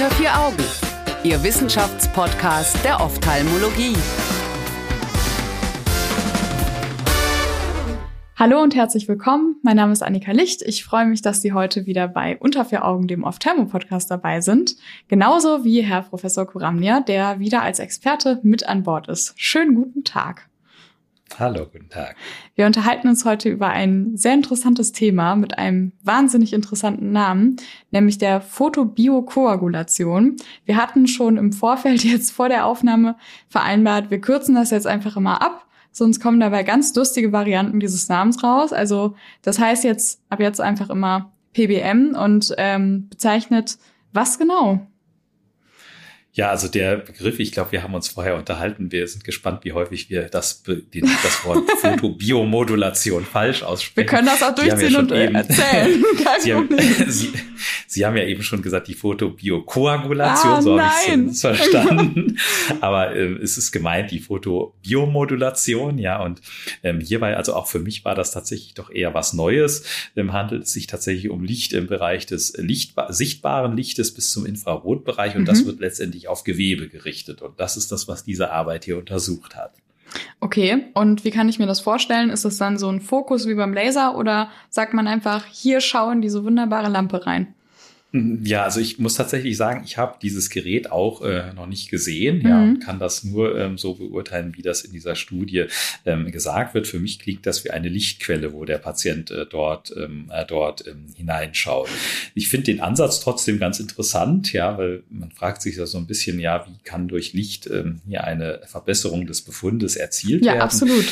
Unter vier Augen, Ihr Wissenschaftspodcast der Ophthalmologie. Hallo und herzlich willkommen. Mein Name ist Annika Licht. Ich freue mich, dass Sie heute wieder bei Unter vier Augen, dem Ophthalmo-Podcast, dabei sind. Genauso wie Herr Professor Kuramnia, der wieder als Experte mit an Bord ist. Schönen guten Tag. Hallo, guten Tag. Wir unterhalten uns heute über ein sehr interessantes Thema mit einem wahnsinnig interessanten Namen, nämlich der Photobiokoagulation. Wir hatten schon im Vorfeld jetzt vor der Aufnahme vereinbart, wir kürzen das jetzt einfach immer ab. Sonst kommen dabei ganz lustige Varianten dieses Namens raus. Also das heißt jetzt ab jetzt einfach immer PBM und bezeichnet was genau? Ja, also der Begriff, ich glaube, wir haben uns vorher unterhalten. Wir sind gespannt, wie häufig wir das Wort Photobiomodulation falsch aussprechen. Wir können das auch durchziehen und erzählen. Sie haben ja eben schon gesagt, die Photobiokoagulation, so habe ich es verstanden. Aber es ist gemeint, die Photobiomodulation, ja. Und hierbei, also auch für mich war das tatsächlich doch eher was Neues. Handelt es sich tatsächlich um Licht im Bereich des sichtbaren Lichtes bis zum Infrarotbereich. Und das wird letztendlich auf Gewebe gerichtet. Und das ist das, was diese Arbeit hier untersucht hat. Okay, und wie kann ich mir das vorstellen? Ist das dann so ein Fokus wie beim Laser oder sagt man einfach, hier schau in diese wunderbare Lampe rein? Ja, also ich muss tatsächlich sagen, ich habe dieses Gerät auch noch nicht gesehen, ja, und kann das nur so beurteilen, wie das in dieser Studie gesagt wird. Für mich klingt das wie eine Lichtquelle, wo der Patient dort hineinschaut. Ich finde den Ansatz trotzdem ganz interessant, ja, weil man fragt sich ja so ein bisschen, ja, wie kann durch Licht hier eine Verbesserung des Befundes erzielt werden? Ja, absolut.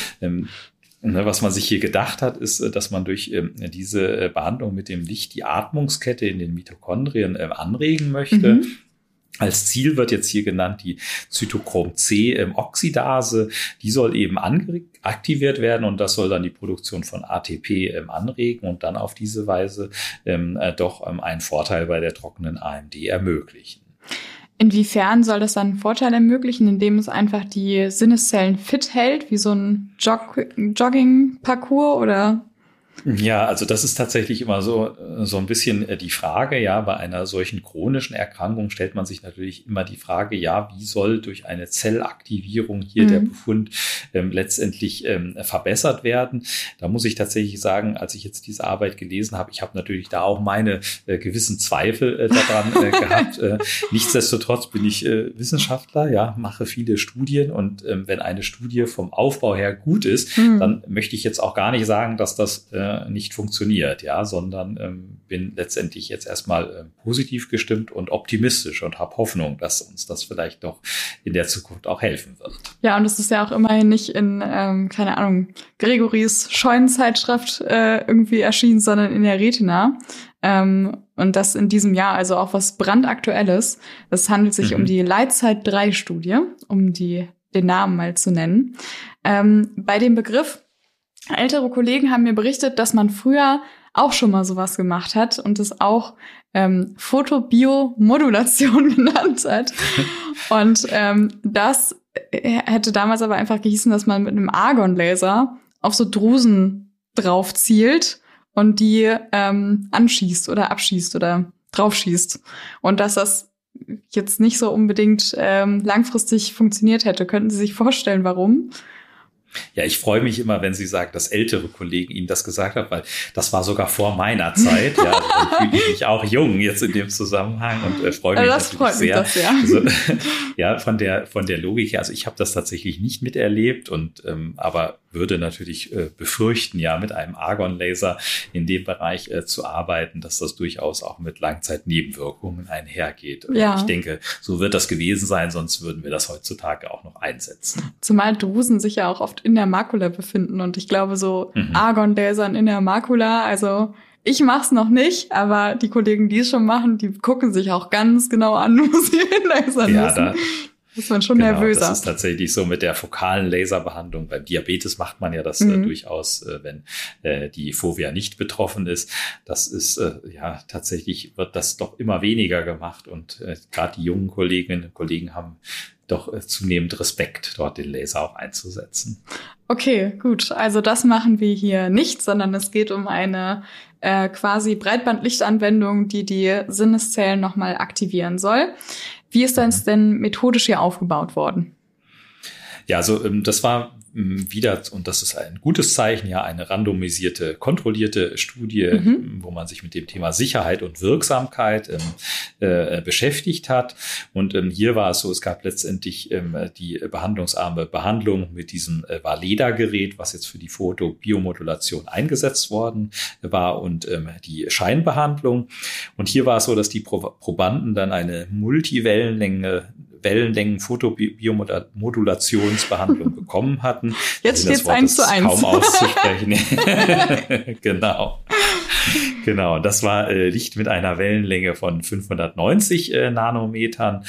Was man sich hier gedacht hat, ist, dass man durch diese Behandlung mit dem Licht die Atmungskette in den Mitochondrien anregen möchte. Als Ziel wird jetzt hier genannt die Cytochrom-C-Oxidase. Die soll eben aktiviert werden und das soll dann die Produktion von ATP anregen und dann auf diese Weise doch einen Vorteil bei der trockenen AMD ermöglichen. Inwiefern soll das dann einen Vorteil ermöglichen, indem es einfach die Sinneszellen fit hält, wie so ein Jogging-Parcours oder? Ja, also das ist tatsächlich immer so ein bisschen die Frage, ja, bei einer solchen chronischen Erkrankung stellt man sich natürlich immer die Frage, ja, wie soll durch eine Zellaktivierung hier der Befund letztendlich verbessert werden? Da muss ich tatsächlich sagen, als ich jetzt diese Arbeit gelesen habe, ich habe natürlich da auch meine gewissen Zweifel daran gehabt. Nichtsdestotrotz bin ich Wissenschaftler, ja, mache viele Studien und wenn eine Studie vom Aufbau her gut ist, dann möchte ich jetzt auch gar nicht sagen, dass das nicht funktioniert, ja, sondern bin letztendlich jetzt erstmal positiv gestimmt und optimistisch und habe Hoffnung, dass uns das vielleicht doch in der Zukunft auch helfen wird. Ja, und es ist ja auch immerhin nicht in, keine Ahnung, Gregoris Scheunenzeitschrift irgendwie erschienen, sondern in der Retina. Und das in diesem Jahr, also auch was brandaktuelles. Es handelt sich um die Leitzeit-3-Studie, um den Namen mal zu nennen. Bei dem Begriff ältere Kollegen haben mir berichtet, dass man früher auch schon mal sowas gemacht hat und es auch Photobiomodulation genannt hat. Und das hätte damals aber einfach gehießen, dass man mit einem Argonlaser auf so Drusen drauf zielt und die anschießt oder abschießt oder draufschießt. Und dass das jetzt nicht so unbedingt langfristig funktioniert hätte. Könnten Sie sich vorstellen, warum? Ja, ich freue mich immer, wenn Sie sagen, dass ältere Kollegen Ihnen das gesagt haben, weil das war sogar vor meiner Zeit. Ja, also dann fühle ich mich auch jung jetzt in dem Zusammenhang und freue mich das natürlich sehr. Das, ja. Also, ja, von der Logik her. Also ich habe das tatsächlich nicht miterlebt und aber würde natürlich befürchten, ja, mit einem Argonlaser in dem Bereich zu arbeiten, dass das durchaus auch mit Langzeitnebenwirkungen einhergeht. Ja. Ich denke, so wird das gewesen sein, sonst würden wir das heutzutage auch noch einsetzen. Zumal Drusen sich ja auch oft in der Makula befinden und ich glaube so Argonlasern in der Makula, also ich mach's noch nicht, aber die Kollegen, die es schon machen, die gucken sich auch ganz genau an, wo sie hinlasern müssen. Ist man schon nervöser. Das ist tatsächlich so mit der fokalen Laserbehandlung. Beim Diabetes macht man ja das durchaus, wenn die Fovea nicht betroffen ist. Das ist, tatsächlich wird das doch immer weniger gemacht und gerade die jungen Kolleginnen und Kollegen haben doch zunehmend Respekt, dort den Laser auch einzusetzen. Okay, gut. Also das machen wir hier nicht, sondern es geht um eine quasi Breitbandlichtanwendung, die die Sinneszellen nochmal aktivieren soll. Wie ist das denn methodisch hier aufgebaut worden? Ja, also das war wieder, und das ist ein gutes Zeichen, ja, eine randomisierte, kontrollierte Studie, wo man sich mit dem Thema Sicherheit und Wirksamkeit beschäftigt hat. Und hier war es so, es gab letztendlich die behandlungsarme Behandlung mit diesem Valeda-Gerät, was jetzt für die Fotobiomodulation eingesetzt worden war, und die Scheinbehandlung. Und hier war es so, dass die Probanden dann eine Multiwellenlängen-Fotobiomodulationsbehandlung bekommen hatten. Jetzt steht's 1:1. Kaum auszusprechen. Genau. Das war Licht mit einer Wellenlänge von 590 Nanometern,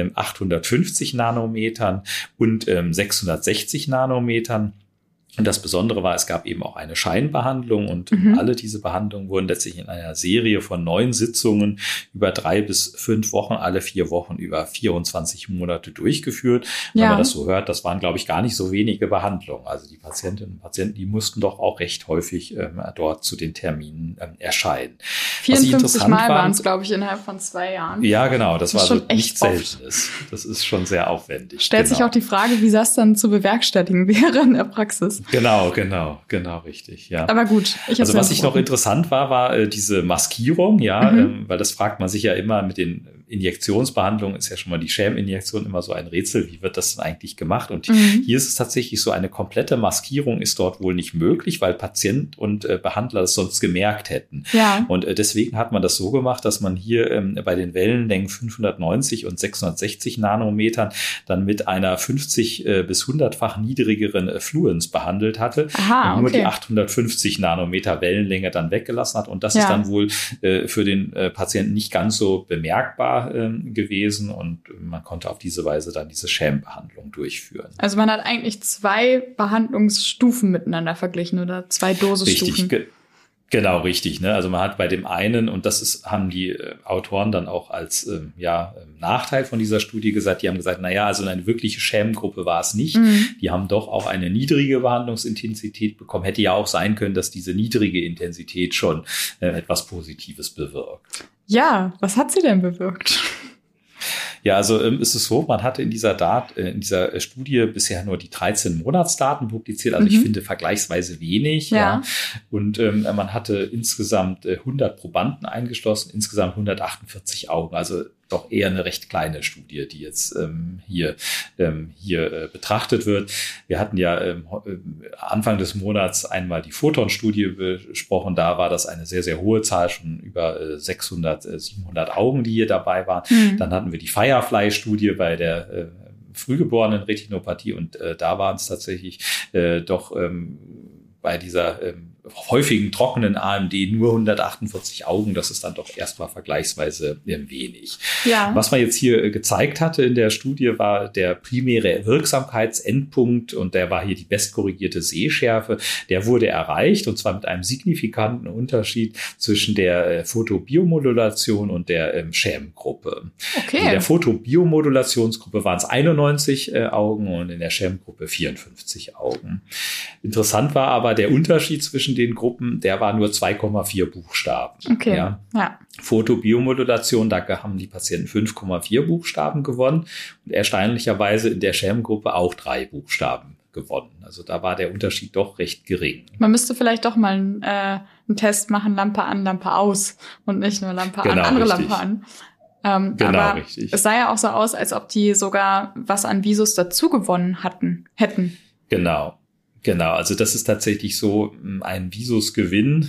850 Nanometern und 660 Nanometern. Und das Besondere war, es gab eben auch eine Scheinbehandlung, und alle diese Behandlungen wurden letztlich in einer Serie von 9 Sitzungen über 3 bis 5 Wochen, alle 4 Wochen über 24 Monate durchgeführt. Wenn man das so hört, das waren, glaube ich, gar nicht so wenige Behandlungen. Also die Patientinnen und Patienten, die mussten doch auch recht häufig dort zu den Terminen erscheinen. 54 Mal waren es, glaube ich, innerhalb von 2 Jahren. Ja, genau. Das war schon so nichts Seltenes. Das ist schon sehr aufwendig. Stellt sich auch die Frage, wie das dann zu bewerkstelligen wäre in der Praxis. Genau, richtig, ja. Aber gut. Also was ich noch interessant war diese Maskierung, weil das fragt man sich ja immer mit den Injektionsbehandlungen, ist ja schon mal die Schäminjektion immer so ein Rätsel, wie wird das denn eigentlich gemacht? Und hier ist es tatsächlich so, eine komplette Maskierung ist dort wohl nicht möglich, weil Patient und Behandler das sonst gemerkt hätten. Ja. Und deswegen hat man das so gemacht, dass man hier bei den Wellenlängen 590 und 660 Nanometern dann mit einer 50 bis 100-fach niedrigeren Fluenz behandelt hatte. Und nur die 850 Nanometer Wellenlänge dann weggelassen hat. Und das ist dann wohl für den Patienten nicht ganz so bemerkbar gewesen, und man konnte auf diese Weise dann diese Schämbehandlung durchführen. Also man hat eigentlich 2 Behandlungsstufen miteinander verglichen oder 2 Dosisstufen. Richtig, genau, richtig. Ne? Also man hat bei dem einen, und das haben die Autoren dann auch als Nachteil von dieser Studie gesagt, die haben gesagt, also eine wirkliche Schämgruppe war es nicht. Die haben doch auch eine niedrige Behandlungsintensität bekommen. Hätte ja auch sein können, dass diese niedrige Intensität schon etwas Positives bewirkt. Ja, was hat sie denn bewirkt? Ja, also ist es so, man hatte in dieser Studie bisher nur die 13 Monatsdaten publiziert, also ich finde vergleichsweise wenig. Ja. Und man hatte insgesamt 100 Probanden eingeschlossen, insgesamt 148 Augen, also doch eher eine recht kleine Studie, die jetzt hier betrachtet wird. Wir hatten ja Anfang des Monats einmal die Photon-Studie besprochen. Da war das eine sehr, sehr hohe Zahl, schon über 600, 700 Augen, die hier dabei waren. Dann hatten wir die Firefly-Studie bei der frühgeborenen Retinopathie, und da waren es tatsächlich doch bei dieser häufigen trockenen AMD nur 148 Augen. Das ist dann doch erstmal vergleichsweise wenig. Ja. Was man jetzt hier gezeigt hatte in der Studie, war der primäre Wirksamkeitsendpunkt, und der war hier die bestkorrigierte Sehschärfe. Der wurde erreicht, und zwar mit einem signifikanten Unterschied zwischen der Fotobiomodulation und der Sham-Gruppe. Okay. In der Fotobiomodulationsgruppe waren es 91 Augen und in der Sham-Gruppe 54 Augen. Interessant war aber der Unterschied zwischen den Gruppen, der war nur 2,4 Buchstaben. Okay. Ja. Fotobiomodulation, da haben die Patienten 5,4 Buchstaben gewonnen, und erstaunlicherweise in der Sham-Gruppe auch 3 Buchstaben gewonnen. Also da war der Unterschied doch recht gering. Man müsste vielleicht doch mal einen Test machen, Lampe an, Lampe aus, und nicht nur Lampe an, andere richtig. Lampe an. Aber richtig. Es sah ja auch so aus, als ob die sogar was an Visus dazu gewonnen hätten. Genau, also das ist tatsächlich so ein Visusgewinn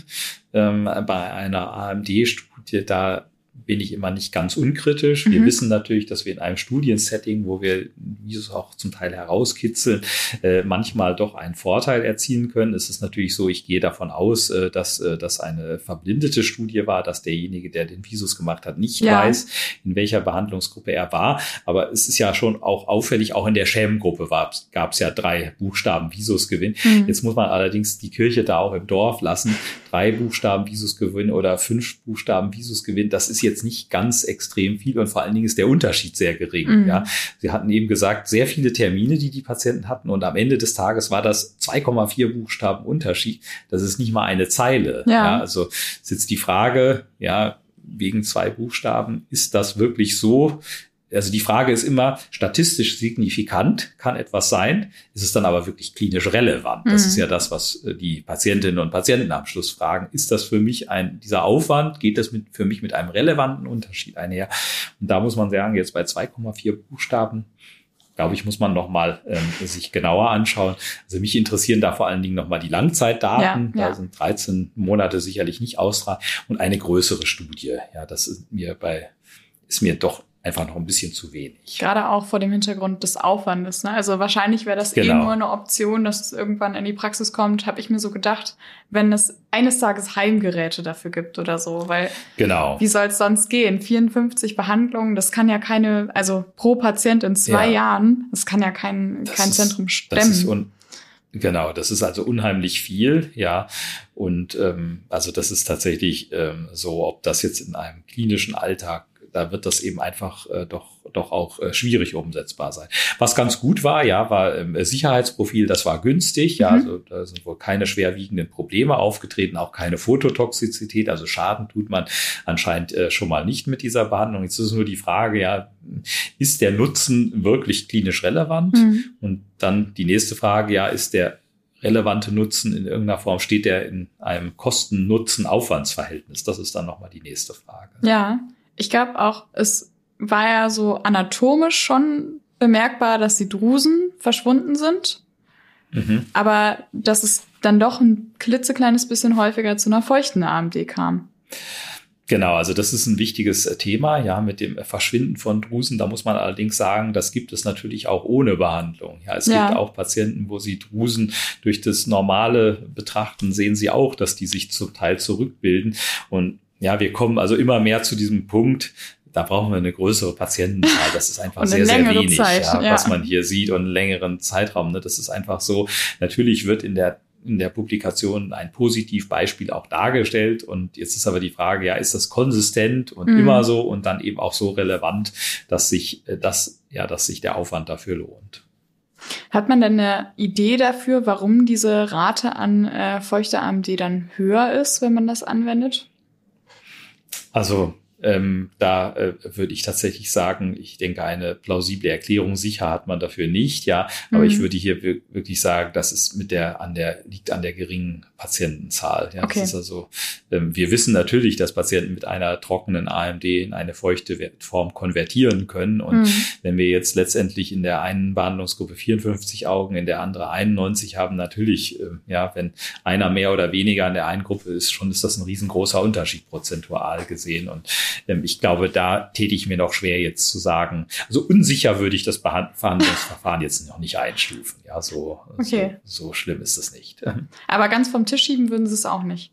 bei einer AMD-Studie. Da bin ich immer nicht ganz unkritisch. Wir wissen natürlich, dass wir in einem Studiensetting, wo wir Visus auch zum Teil herauskitzeln, manchmal doch einen Vorteil erzielen können. Es ist natürlich so, ich gehe davon aus, dass das eine verblindete Studie war, dass derjenige, der den Visus gemacht hat, nicht weiß, in welcher Behandlungsgruppe er war. Aber es ist ja schon auch auffällig, auch in der Sham-Gruppe gab es ja 3 Buchstaben Visusgewinn. Jetzt muss man allerdings die Kirche da auch im Dorf lassen. 3 Buchstaben Visusgewinn oder 5 Buchstaben Visusgewinn, das ist jetzt nicht ganz extrem viel und vor allen Dingen ist der Unterschied sehr gering. Ja. Sie hatten eben gesagt, sehr viele Termine, die Patienten hatten und am Ende des Tages war das 2,4 Buchstaben Unterschied. Das ist nicht mal eine Zeile. Ja. Also ist jetzt die Frage, ja, wegen 2 Buchstaben, ist das wirklich so? Also die Frage ist immer, statistisch signifikant kann etwas sein, ist es dann aber wirklich klinisch relevant? Das ist ja das, was die Patientinnen und Patienten am Schluss fragen. Ist das für mich dieser Aufwand, geht das für mich mit einem relevanten Unterschied einher? Und da muss man sagen, jetzt bei 2,4 Buchstaben, glaube ich, muss man nochmal sich genauer anschauen. Also mich interessieren da vor allen Dingen nochmal die Langzeitdaten. Da sind 13 Monate sicherlich nicht ausreichend und eine größere Studie. Ja, das ist mir doch einfach noch ein bisschen zu wenig. Gerade auch vor dem Hintergrund des Aufwandes. Ne? Also wahrscheinlich wäre das nur eine Option, dass es irgendwann in die Praxis kommt, habe ich mir so gedacht, wenn es eines Tages Heimgeräte dafür gibt oder so. Weil wie soll es sonst gehen? 54 Behandlungen, das kann ja also pro Patient in 2 Jahren, das kann ja kein Zentrum stemmen. Das ist also unheimlich viel, ja. Und also das ist tatsächlich so, ob das jetzt in einem klinischen Alltag, da wird das eben einfach doch auch schwierig umsetzbar sein. Was ganz gut war, war Sicherheitsprofil, das war günstig, also da sind wohl keine schwerwiegenden Probleme aufgetreten, auch keine Phototoxizität, also Schaden tut man anscheinend schon mal nicht mit dieser Behandlung. Jetzt ist nur die Frage, ist der Nutzen wirklich klinisch relevant? Und dann die nächste Frage, ist der relevante Nutzen in irgendeiner Form, steht der in einem Kosten-Nutzen-Aufwandsverhältnis? Das ist dann nochmal die nächste Frage. Ja. Ich glaube auch, es war ja so anatomisch schon bemerkbar, dass die Drusen verschwunden sind. Aber dass es dann doch ein klitzekleines bisschen häufiger zu einer feuchten AMD kam. Genau, also das ist ein wichtiges Thema, mit dem Verschwinden von Drusen. Da muss man allerdings sagen, das gibt es natürlich auch ohne Behandlung. Ja, es gibt auch Patienten, wo sie Drusen durch das normale Betrachten sehen sie auch, dass die sich zum Teil zurückbilden. Und wir kommen also immer mehr zu diesem Punkt, da brauchen wir eine größere Patientenzahl. Das ist einfach sehr, sehr wenig, was man hier sieht und einen längeren Zeitraum. Ne? Das ist einfach so. Natürlich wird in der Publikation ein Positivbeispiel auch dargestellt. Und jetzt ist aber die Frage, ist das konsistent und immer so und dann eben auch so relevant, dass sich der Aufwand dafür lohnt. Hat man denn eine Idee dafür, warum diese Rate an feuchter AMD dann höher ist, wenn man das anwendet? Also da würde ich tatsächlich sagen, ich denke, eine plausible Erklärung sicher hat man dafür nicht, aber ich würde hier wirklich sagen, das ist liegt an der geringen Patientenzahl. Ja, okay. Das ist also, wir wissen natürlich, dass Patienten mit einer trockenen AMD in eine feuchte Form konvertieren können. Und wenn wir jetzt letztendlich in der einen Behandlungsgruppe 54 Augen, in der anderen 91 haben, natürlich, wenn einer mehr oder weniger in der einen Gruppe ist, ist das ein riesengroßer Unterschied prozentual gesehen. Und ich glaube, da täte ich mir noch schwer jetzt zu sagen, also unsicher würde ich das Verhandlungsverfahren jetzt noch nicht einstufen. Ja, so schlimm ist es nicht. Aber ganz vom Tisch schieben würden Sie es auch nicht?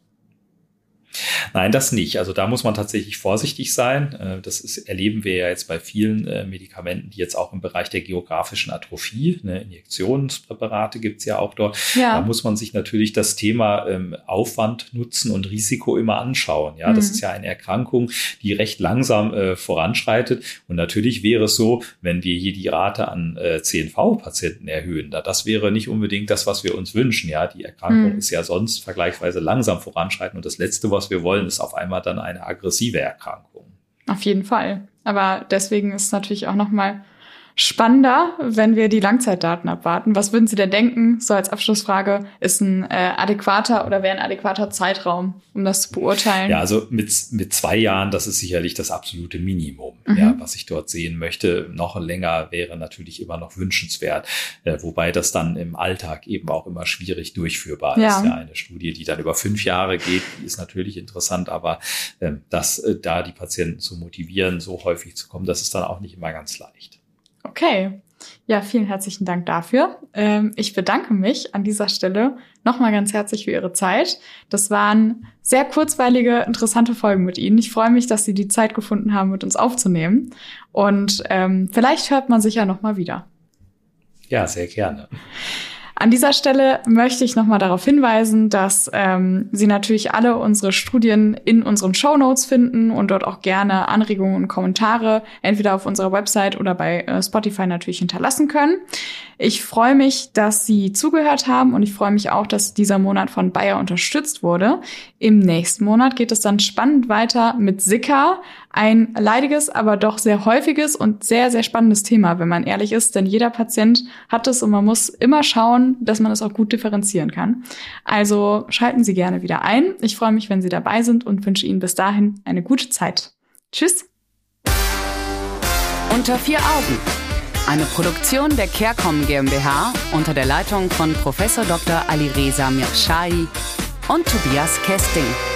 Nein, das nicht. Also da muss man tatsächlich vorsichtig sein. Das erleben wir ja jetzt bei vielen Medikamenten, die jetzt auch im Bereich der geografischen Atrophie, Injektionspräparate gibt's ja auch dort. Ja. Da muss man sich natürlich das Thema Aufwand, Nutzen und Risiko immer anschauen. Ja, das ist ja eine Erkrankung, die recht langsam voranschreitet. Und natürlich wäre es so, wenn wir hier die Rate an CNV-Patienten erhöhen, das wäre nicht unbedingt das, was wir uns wünschen. Ja, die Erkrankung ist ja sonst vergleichsweise langsam voranschreitend. Und das Letzte, was wir wollen, ist auf einmal dann eine aggressive Erkrankung. Auf jeden Fall. Aber deswegen ist es natürlich auch nochmal spannender, wenn wir die Langzeitdaten abwarten. Was würden Sie denn denken, so als Abschlussfrage, ist ein adäquater oder wäre ein adäquater Zeitraum, um das zu beurteilen? Ja, also mit 2 Jahren, das ist sicherlich das absolute Minimum, was ich dort sehen möchte. Noch länger wäre natürlich immer noch wünschenswert, wobei das dann im Alltag eben auch immer schwierig durchführbar ist. Ja, eine Studie, die dann über 5 Jahre geht, die ist natürlich interessant, aber da die Patienten zu motivieren, so häufig zu kommen, das ist dann auch nicht immer ganz leicht. Okay. Ja, vielen herzlichen Dank dafür. Ich bedanke mich an dieser Stelle nochmal ganz herzlich für Ihre Zeit. Das waren sehr kurzweilige, interessante Folgen mit Ihnen. Ich freue mich, dass Sie die Zeit gefunden haben, mit uns aufzunehmen. Und vielleicht hört man sich ja nochmal wieder. Ja, sehr gerne. An dieser Stelle möchte ich nochmal darauf hinweisen, dass Sie natürlich alle unsere Studien in unseren Shownotes finden und dort auch gerne Anregungen und Kommentare entweder auf unserer Website oder bei Spotify natürlich hinterlassen können. Ich freue mich, dass Sie zugehört haben und ich freue mich auch, dass dieser Monat von Bayer unterstützt wurde. Im nächsten Monat geht es dann spannend weiter mit Zika. Ein leidiges, aber doch sehr häufiges und sehr, sehr spannendes Thema, wenn man ehrlich ist, denn jeder Patient hat es und man muss immer schauen, dass man es auch gut differenzieren kann. Also schalten Sie gerne wieder ein. Ich freue mich, wenn Sie dabei sind und wünsche Ihnen bis dahin eine gute Zeit. Tschüss! Unter 4 Augen. Eine Produktion der CareCom GmbH unter der Leitung von Prof. Dr. Alireza Mirshahi und Tobias Kesting.